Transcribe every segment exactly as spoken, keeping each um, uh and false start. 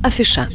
Afiša.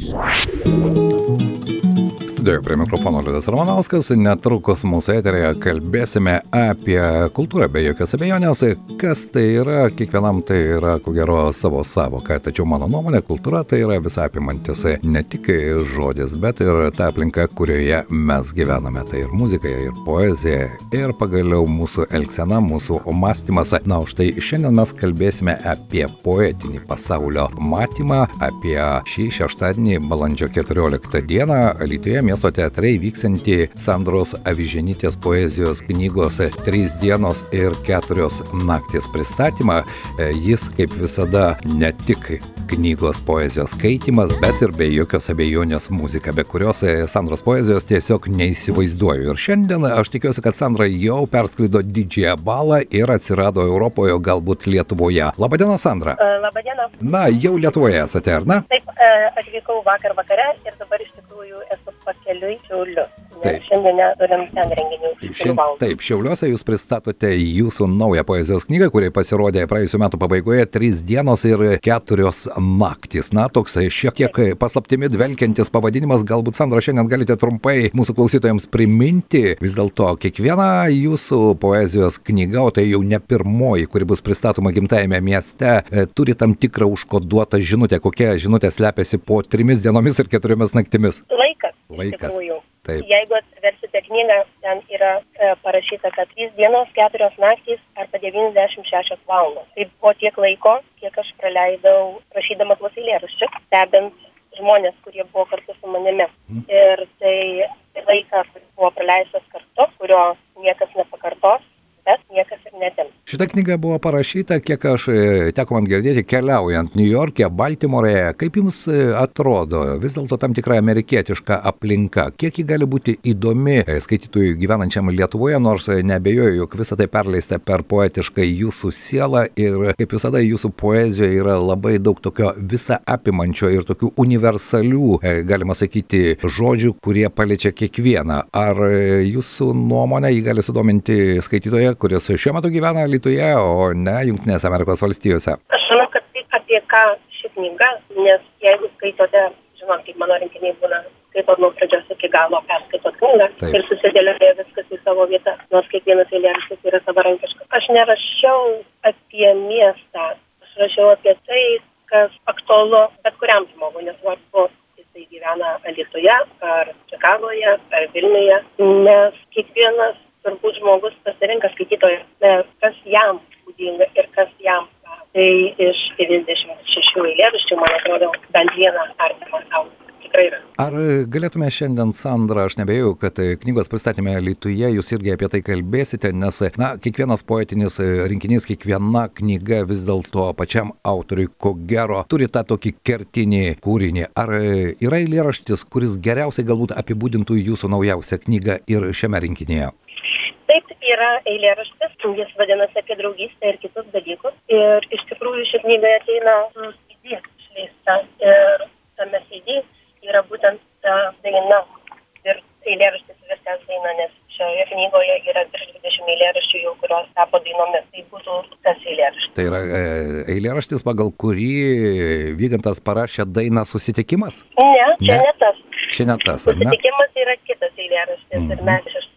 Studijoje prie mikrofono Liudas Ramanauskas. Netrukus mūsų eterėje kalbėsime apie kultūrą, be jokios abejonės. Kas tai yra, kiekvienam tai yra, ko gero, savo savoka. Tačiau mano nuomonė, kultūra tai yra visą apimantis ne tik žodis, bet ir ta aplinka, kurioje mes gyvename. Tai ir muzika, ir poezija, ir pagaliau mūsų elgsena, mūsų mąstymas. Na, už tai šiandien mes kalbėsime apie poetinį pasaulio matymą, apie šį šeštadienį, balandžio keturioliktą dieną, Alytuje miesto teatre vyksiantį Sandros Aviženytės poezijos knygos Trys dienos ir keturios naktys pristatymą. Jis, kaip visada, ne tik knygos poezijos skaitymas, bet ir be jokios abejonės muzika, be kurios Sandros poezijos tiesiog neįsivaizduoju. Ir šiandien aš tikiuosi, kad Sandra jau perskrido didžiąją balą ir atsirado Europoje, galbūt Lietuvoje. Labadiena, Sandra. Uh, Labadiena. Na, jau Lietuvoje esate, ar ne? Taip, uh, atvykau vakar vakare ir dabar iš tikrųjų esu pakeliui Šiaulius. Taip. Šiandien turim ten renginių. Šiandien, taip, Šiauliuose jūs pristatote jūsų naują poezijos knygą, kuri pasirodė praėjusiu metu pabaigoje, Trys dienos ir keturios naktys. Na, toks šiek tiek paslaptimi dvelkiantis pavadinimas. Galbūt, Sandra, šiandien galite trumpai mūsų klausytojams priminti. Vis dėlto, kiekviena jūsų poezijos knyga, o tai jau ne pirmoji, kuri bus pristatoma gimtajame mieste, turi tam tikrą užkoduotą žinutę. Kokia žinutė slepiasi po trimis dienomis ir keturiomis naktimis? Laikas. Laikas. Taip. Jeigu atsiversite knygą, ten yra e, parašyta, kad trys dienos, keturios naktys arba devyniasdešimt šešios valandos. Tai buvo tiek laiko, kiek aš praleidau rašydama tuos eilėraščius, stebint žmonės, kurie buvo kartu su manimi. Mm. Ir tai laikas, kuris buvo praleistas kartu, kurio niekas nepakartos, bet niekas ir netims. Šita knyga buvo parašyta, kiek aš teko man girdėti, keliaujant Niujorke, Baltimorėje. Kaip jums atrodo vis dėlto tam tikra amerikietiška aplinka? Kiek ji gali būti įdomi skaitytojui gyvenančiam Lietuvoje, nors neabejoju, jog visą tai perleista per poetiškai jūsų sielą ir kaip visada jūsų poezijoje yra labai daug tokio visą apimančio ir tokių universalių, galima sakyti, žodžių, kurie paliečia kiekvieną. Ar jūsų nuomonė jį gali sudominti skaitytoje, kuris šiuo metu gyvena Alytuje, o ne Jungtinėse Amerikos valstijose? Aš manau, kad tai apie ką ši knyga, nes jeigu skaitote, žinot, kaip mano rinkiniai būna, skaitot nuo pradžios iki galo, perskaitot knygą. Taip. Ir susidėlioja viskas į savo vietą, nors kiekvienas eilėraštis yra savarankiškas. Aš nerašiau apie miestą, aš rašiau apie tai, kas aktualu bet kuriam žmogui, nesvarbu, jisai gyvena Alytuje, ar Čikagoje, ar Vilniuje, nes kiekvienas turbūt žmogus pasirenka skaitytoją, kas jam būdinga ir kas jam. Tai iš devyniasdešimt šešių eilėraščių, man atrodo, bent vieną artimą sau tikrai yra. Ar galėtume šiandien, Sandra, aš nebejau, kad knygos pristatymė Alytuje jūs irgi apie tai kalbėsite, nes, na, kiekvienas poetinis rinkinys, kiekviena knyga vis dėlto pačiam autoriui, ko gero, turi tą tokį kertinį kūrinį. Ar yra eilėraštis, kuris geriausiai galbūt apibūdintų jūsų naujausią knygą ir šiame rinkinyje? Taip, yra eilėraštis, jis vadinasi apie draugystę ir kitus dalykus. Ir iš tikrųjų ši knyga ateina su C D išleista. Ir tame C D yra būtent ta daina ir eilėraštis viskas daina, nes šioje knygoje yra virš dvidešimt eilėraščių, jau kurios tapo dainomis. Tai būtų tas eilėraštis. Tai yra eilėraštis, pagal kurį Vygantas parašė dainą Susitikimas? Ne, čia ne tas. Čia ne tas, ar ne? Susitikimas yra kitas eilėraštis mm-hmm. ir mes iš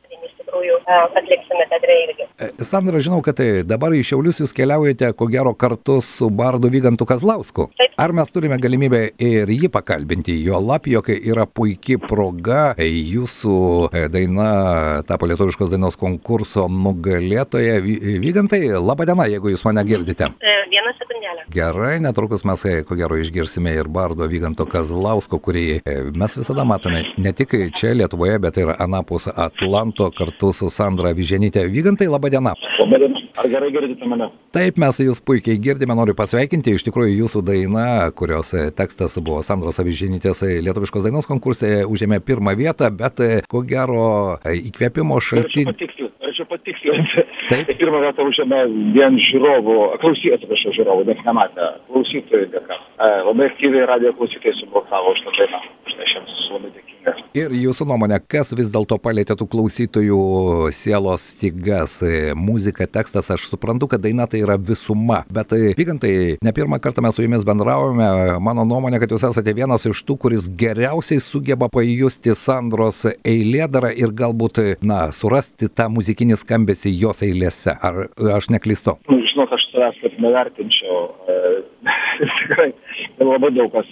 atliksime teatre irgi. Sandra, žinau, kad dabar į Šiaulius jūs keliaujate, ko gero, kartu su bardu Vygantu Kazlausku. Taip. Ar mes turime galimybę ir jį pakalbinti? Jo lap, jog yra puikia proga, jūsų daina tapo lietuviškos dainos konkurso nugalėtoja. Vygantai, laba diena, jeigu jūs mane girdite. Vieną sekundėlę. Gerai, netrukus mes, ko gero, išgirsime ir bardo Vyganto Kazlausko, kurį mes visada matome ne tik čia Lietuvoje, bet ir anapus Atlanto kartu su Sandra Aviženytė. Vygantai, laba diena. Laba diena. Ar gerai girdite mane? Taip, mes jūs puikiai girdime, noriu pasveikinti. Iš tikrųjų, jūsų daina, kurios tekstas buvo Sandros Aviženytės lietuviškos dainos konkurse, užėmė pirmą vietą, bet ko gero įkvėpimo šaltinį. Norėčiau patikslinti. Taip. Pirmą vietą užėmė vien žiūrovų, klausytojų, atsiprašau, žiūrovų, nes nematė, klausytojų dėka. Labai aktyviai radijo klausytojai subalsavo už tą dainą. Už tai aš jiems labai dėkingas. Ir jūsų nuomonė, kas vis dėlto palėtė tų klausytojų sielos stygas? Muzika, tekstas, aš suprantu, kad daina tai yra visuma, bet Vygantai, ne pirmą kartą mes su jumis bendraujame, mano nuomonė, kad jūs esate vienas iš tų, kuris geriausiai sugeba pajusti Sandros eilėdarą ir galbūt, na, surasti tą muzikinį skambesį jos eilėse. Ar aš neklystu? Nu, žinot, aš savęs kaip nevertinčiau. Tikrai, labai daug kas,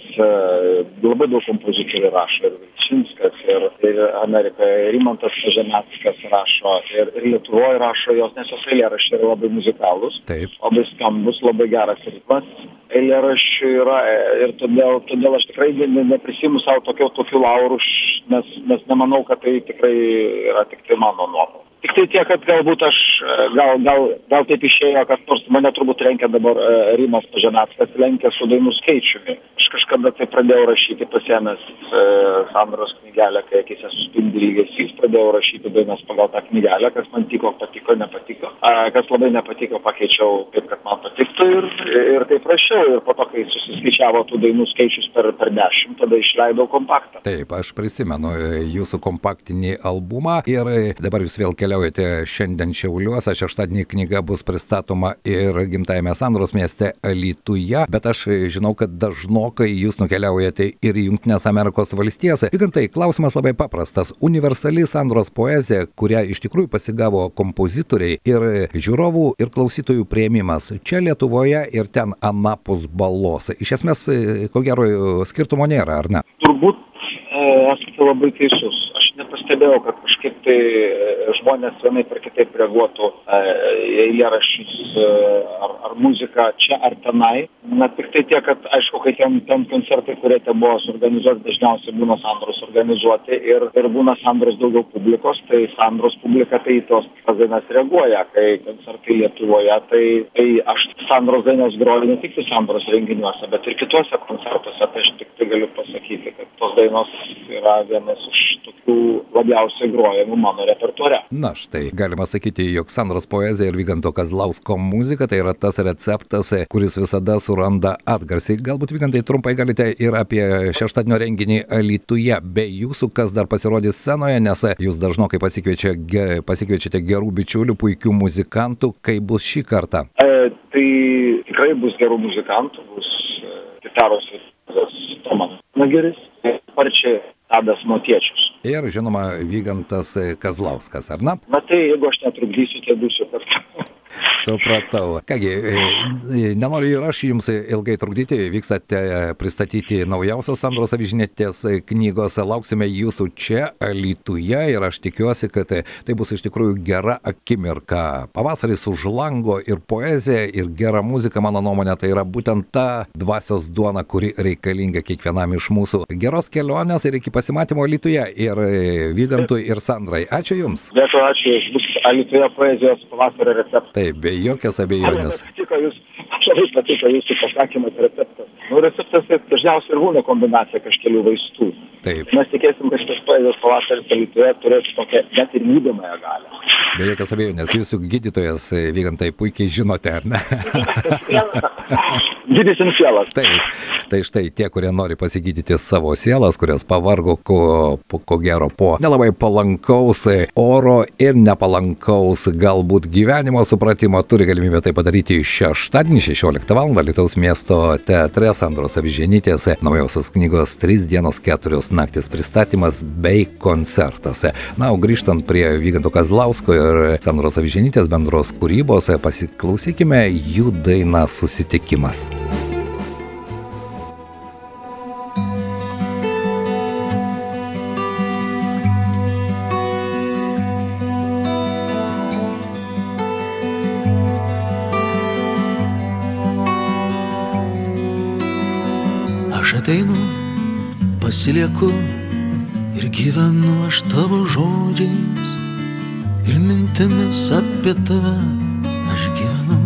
labai daug kompozitorių rašo, ir Vilčinskas, ir, ir Amerikoje, Rimantas Žemeckas rašo, ir, ir Lietuvoje rašo jos, nes jos eilėraščiai yra labai muzikalūs, Taip. labai skambus, labai geras ritmas. Eilėraščių yra ir todėl, todėl aš tikrai ne, neprisimu savo tokių, tokių laurų, nes, nes nemanau, kad tai tikrai yra tik tai mano nuopelnas. Tik tai tiek, kad galbūt aš, gal, gal, gal taip išėjo, kad nors mane turbūt lenkia dabar Rimas Pažemeckas, lenkia su dainų skaičiumi. Aš kažkada tai pradėjau rašyti, pasiėmęs e, Sandros knygelę, kai akise suspindi lygesys, pradėjau rašyti dainas pagal tą knygelę, kas man tiko, patiko, nepatiko. A, kas labai nepatiko, pakeičiau taip, kad man patiktų ir, ir taip rašiau. Ir po to, kai susiskaičiavo tų dainų skaičius per, per dešimt, tada išleidau kompaktą. Taip, aš prisimenu jūsų kompaktinį albumą ir dabar jūs vėl keliaujate šiandien Šiauliuose, šeštadienį knyga bus pristatoma ir gimtajame Sandros mieste Alytuje, bet aš žinau, kad dažnokai jūs nukeliaujate ir į Jungtines Amerikos valstijas. Vygantai, klausimas labai paprastas. Universali Sandros poezija, kurią iš tikrųjų pasigavo kompozitoriai ir žiūrovų ir klausytojų priėmimas čia Lietuvoje ir ten anapus balos. Iš esmės, ko gero, skirtumo nėra, ar ne? Turbūt e, esate labai teisus. Aš nepastebėjau, kad kažkaip tai žmonės vienaip ar kitaip reaguotų į eilėraščius ar, ar muziką čia ar tenai. Na, tik tai tiek, kad aišku, kai ten, ten koncertai, kurie ten buvo suorganizuoti, dažniausiai būna Sandros organizuoti ir, ir būna Sandros daugiau publikos, tai Sandros publika tai į tos dainas reaguoja. Kai koncertai Lietuvoje, tai, tai aš Sandros dainas groju ne tik Sandros renginiuose, bet ir kituose koncertuose. Tai aš tik tai galiu pasakyti, kad tos dainos yra vienas iš tokių labiausiai grojamų mano repertuare. Na štai, galima sakyti, jog Sandros poezija ir Vyganto Kazlausko muzika tai yra tas receptas, kuris visada suranda atgarsį. Galbūt, Vygantai, trumpai galite ir apie šeštadienio renginį Alytuje. Be jūsų, kas dar pasirodys scenoje, nes jūs dažnokai pasikviečia, ge, pasikviečiate gerų bičiulių, puikių muzikantų. Kaip bus šį kartą? E, tai tikrai bus gerų muzikantų, bus gitaros ir Tomas Nageris, parčiai Tadas Motiečius. Ir, žinoma, Vygantas Kazlauskas, ar ne? Na tai, jeigu aš netrukdysiu, tai būsiu kartu. Supratau. Kągi, nenoriu ir aš jums ilgai trukdyti, vykstate pristatyti naujausios Sandros Avižinytės knygos, lauksime jūsų čia Alytuje ir aš tikiuosi, kad tai bus iš tikrųjų gera akimirka. Pavasaris už lango ir poezija ir gera muzika, mano nuomonė, tai yra būtent ta dvasios duona, kuri reikalinga kiekvienam iš mūsų. Geros kelionės ir iki pasimatymo Alytuje ir Vygantui ir Sandrai. Ačiū Jums. Dėkui, ačiū. Bus Alytuje poezijos pavasario receptas. Taip, be jokios abejonės. Patiko jūs, aš labai patiko jūsų pasakymas receptas. Nu, receptas tai dažniausiai ir būna kombinacija kažkelių vaistų. Taip. Mes tikėsim, kad šitas poezijos pavasaris Alytuje turės tokią net ir gydomąją galią. Be jokios abejonės, jūsų gydytojas, Vygantai, puikiai žinote, ar ne? Gydysim sielas. Taip, tai štai tie, kurie nori pasigydyti savo sielas, kurios pavargo, ko, po, ko gero po nelabai palankaus oro ir nepalankaus galbūt gyvenimo supratimo, turi galimybę tai padaryti šeštadienį šešioliktą valandą Alytaus miesto teatre Sandros Avižinytės naujausios knygos trys dienos keturios naktis pristatymas bei koncertas. Na, o grįžtant prie Vyganto Kazlausko ir Sandros Avižinytės bendros kūrybos, pasiklausykime jų dainą Susitikimas. Aš ateinu, pasilieku ir gyvenu aš tavo žodžiais ir mintimis apie tave aš gyvenu.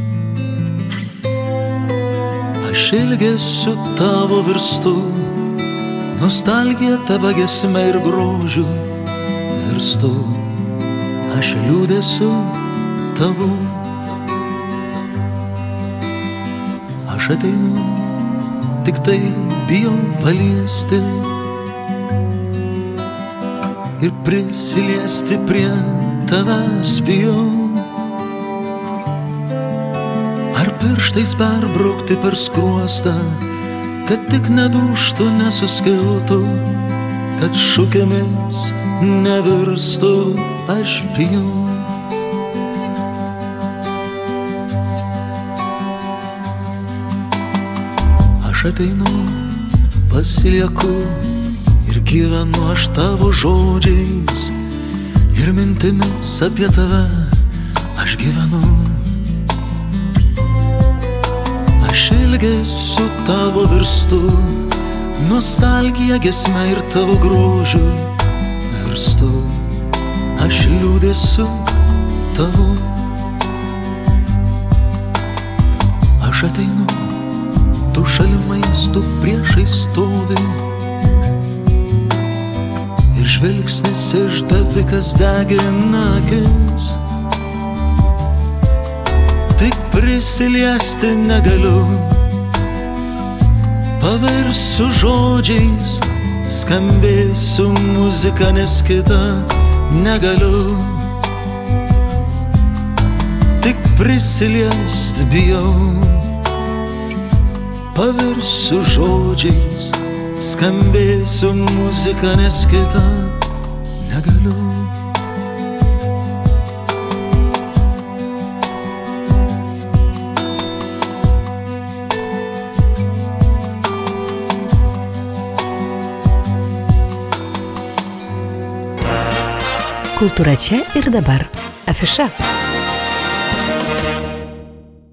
Aš ilgesiu tavo virstu, nostalgija tave gesme ir grožiu virstu. Aš liūdesiu tavo. Aš ateinu, tik tai bijau paliesti ir prisiliesti prie tavęs bijau. Ar pirštais perbraukti per skruostą, kad tik nedūžtų, nesuskiltų, kad šukėmis nevirstų, aš bijau. Aš ateinu, pasilieku ir gyvenu aš tavo žodžiais ir mintimis apie tave aš gyvenu. Aš ilgesiu tavo virstu, nostalgija giesme ir tavo grožiu virstu. Aš liūdėsiu tavo. Aš ateinu, tu šalimais, tu priešais stovi ir žvilgsnis išdavikas degina akis. Tik prisiliesti negaliu, paversiu žodžiais, skambėsiu muziką, nes kita negaliu. Tik prisiliest bijau, paversiu žodžiais, skambėsiu muziką, nes kita negaliu. Kultūra čia ir dabar. Afiša.